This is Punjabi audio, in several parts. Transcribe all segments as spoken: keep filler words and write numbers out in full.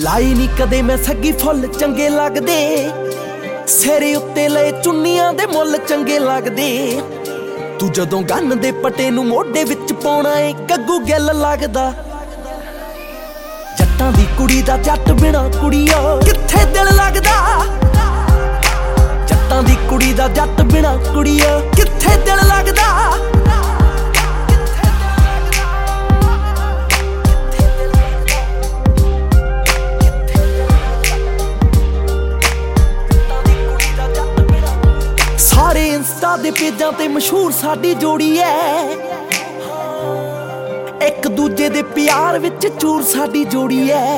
ਲਾਈ ਨੀ ਕਦੇ ਮੈਂ ਸੱਗੀ ਫੁੱਲ ਚੰਗੇ ਲੱਗਦੇ, ਸਿਰੇ ਉੱਤੇ ਲਏ ਚੁੰਨੀਆਂ ਦੇ ਮੁੱਲ ਚੰਗੇ ਲੱਗਦੇ। ਤੂੰ ਜਦੋਂ ਗੰਨ ਦੇ ਪਟੇ ਨੂੰ ਮੋਢੇ ਵਿੱਚ ਪਾਉਣਾ ਏ ਗੱਗੂ ਗਿੱਲ ਲੱਗਦਾ। ਜੱਟਾਂ ਦੀ ਕੁੜੀ ਦਾ ਜੱਟ ਬਿਨਾ ਕੁੜੀਓ ਕਿੱਥੇ ਦਿਲ ਲੱਗਦਾ। ਜੱਟਾਂ ਦੀ ਕੁੜੀ ਦਾ ਜੱਟ ਬਿਨਾ ਕੁੜੀਓ ਕਿੱਥੇ ਦਿਲ ਲੱਗਦਾ। ਸਾਰੇ ਇੰਸਟਾ ਦੇ ਪੇਜਾਂ ਤੇ ਮਸ਼ਹੂਰ ਸਾਡੀ ਜੋੜੀ ਐ, ਇੱਕ ਦੂਜੇ ਦੇ ਪਿਆਰ ਵਿੱਚ ਚੂਰ ਸਾਡੀ ਜੋੜੀ ਐ।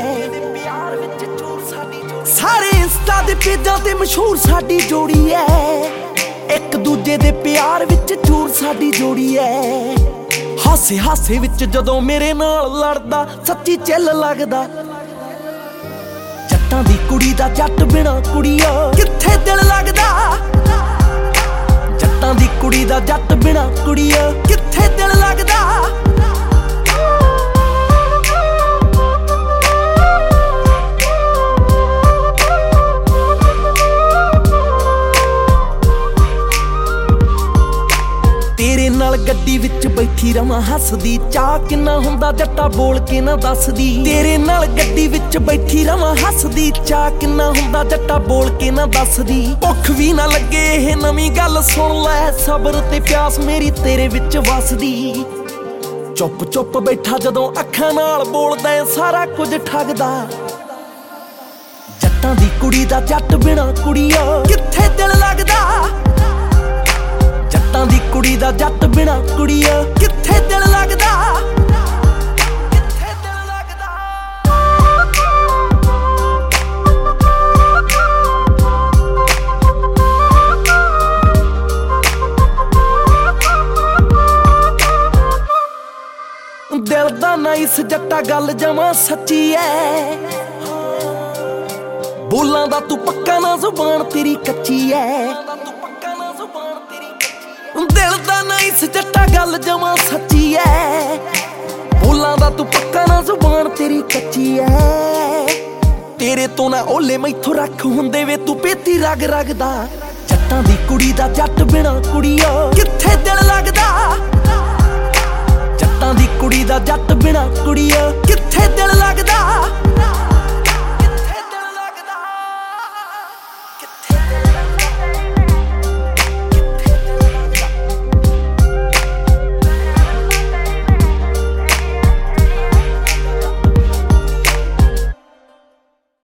ਸਾਰੇ ਇੰਸਟਾ ਦੇ ਪੇਜਾਂ ਤੇ ਮਸ਼ਹੂਰ ਸਾਡੀ ਜੋੜੀ ਐ, ਇੱਕ ਦੂਜੇ ਦੇ ਪਿਆਰ ਵਿੱਚ ਚੂਰ ਸਾਡੀ ਜੋੜੀ ਐ। ਹਾਸੇ ਹਾਸੇ ਵਿੱਚ ਜਦੋਂ ਮੇਰੇ ਨਾਲ ਲੜਦਾ ਸੱਚੀ ਚਿੱਲ ਲੱਗਦਾ। ਜੱਟਾਂ ਦੀ ਕੁੜੀ ਦਾ ਜੱਟ ਬਿਨਾ ਕੁੜੀਓ ਕਿੱਥੇ ਦਿਲ ਲੱਗਦਾ। ਜੱਟਾਂ ਦੀ ਕੁੜੀ ਦਾ ਜੱਟ ਬਿਨਾ ਕੁੜੀਓ ਕਿੱਥੇ ਦਿਲ ਲੱਗਦਾ। ਤੇਰੇ ਨਾਲ ਗੱਡੀ ਵਿੱਚ ਬੈਠੀ ਰਵਾਂ ਹੱਸਦੀ, ਚਾਹ ਕਿੰਨਾ ਹੁੰਦਾ ਜੱਟਾ ਬੋਲ ਕੇ ਨਾ ਦੱਸਦੀ। ਤੇਰੇ ਨਾਲ ਗੱਡੀ ਵਿੱਚ ਬੈਠੀ ਰਵਾਂ ਹੱਸਦੀ, ਚਾਹ ਕਿੰਨਾ ਹੁੰਦਾ ਜੱਟਾ ਬੋਲ ਕੇ ਨਾ ਦੱਸਦੀ। ਭੁੱਖ ਵੀ ਨਾ ਲੱਗੇ ਇਹ ਨਵੀਂ ਗੱਲ ਸੁਣ ਲੈ, ਸਬਰ ਤੇ ਪਿਆਸ ਮੇਰੀ ਤੇਰੇ ਵਿੱਚ ਵਸਦੀ। ਚੁੱਪ ਚੁੱਪ ਬੈਠਾ ਜਦੋਂ ਅੱਖਾਂ ਨਾਲ ਬੋਲਦਾ ਸਾਰਾ ਕੁਝ ਠੱਗਦਾ। ਜੱਟਾਂ ਦੀ ਕੁੜੀ ਦਾ ਜੱਟ ਬਿਨਾ ਕੁੜੀਓ ਕਿੱਥੇ ਦਿਲ ਲੱਗਦਾ। ਜੱਟਾਂ ਦੀ ਕੁੜੀ ਦਾ ਜੱਟ ਬਿਨਾ ਕੁੜੀਓ ਕਿੱਥੇ ਦਿਲ ਲੱਗਦਾ। ਕਿੱਥੇ ਦਿਲ ਲੱਗਦਾ। ਦਿਲ ਦਾ ਨਾਈਸ ਜੱਟਾ ਗੱਲ ਜਮਾਂ ਸੱਚੀ ਐ, ਬੋਲਾਂ ਦਾ ਤੂੰ ਪੱਕਾ ਨਾ ਜ਼ੁਬਾਨ ਤੇਰੀ ਕੱਚੀ ਐ। ਦਿਲ ਦਾ ਨਾਈਸ ਜੱਟਾ ਗੱਲ ਜਮਾਂ ਸੱਚੀ ਐ, ਬੋਲਾਂ ਦਾ ਤੂੰ ਪੱਕਾ ਨਾ ਜ਼ੁਬਾਨ ਤੇਰੀ ਕੱਚੀ ਐ। ਤੇਰੇ ਤੋਂ ਨਾ ਓਲੇ ਮੈਥੋਂ ਰੱਖ ਹੁੰਦੇ ਵੇ ਤੂੰ ਪੇਤੀ ਰਗ ਰਗਦਾ। ਜੱਟਾਂ ਦੀ ਕੁੜੀ ਦਾ ਜੱਟ ਬਿਨਾ ਕੁੜੀਓ ਕਿੱਥੇ